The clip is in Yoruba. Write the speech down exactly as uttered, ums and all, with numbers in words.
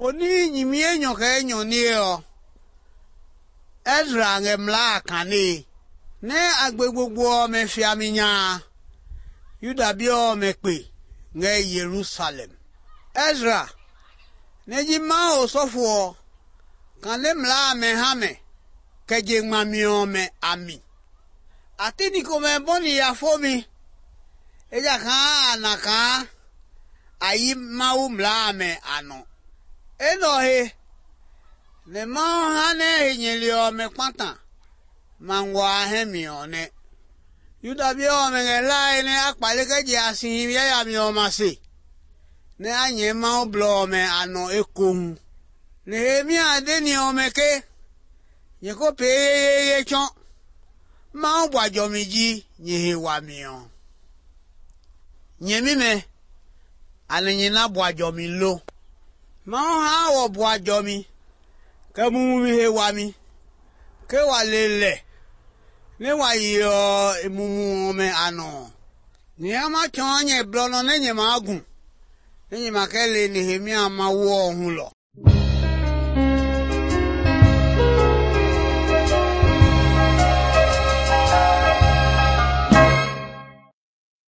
Oni nyimie nyoke nyoni o. Ezra ngemla kani. Ne agbegbogbo me fiaminya. Yuda bio me pe nge Jerusalem. Ezra neji ma osofo kan le mla me hame keje mamio me ami. Atini kome boni ya fomi. Eja kan anaka ayi mau mla me ano. Eno he ne ma hane nyelio me kwanta mangwa hemi one. Yuda bio me ngelai ne akpale keje asin ya ya mi o masi. Ne anye ma oblo me ano ekon. Ne mi ade ni o me ke. Ye ko pe ye chon. Ma obwa jomiji nye wa mi o. Nye mi me ane nye na bwa jomi lo. Ma ha wo bwa jomi. Ke mu mi he wa mi. Ke wa lele. Ne wa yo emumu me ano. Ni ama chon nye blono ne nye ma agun. Nenye makele Nehemia ma wo hun lo.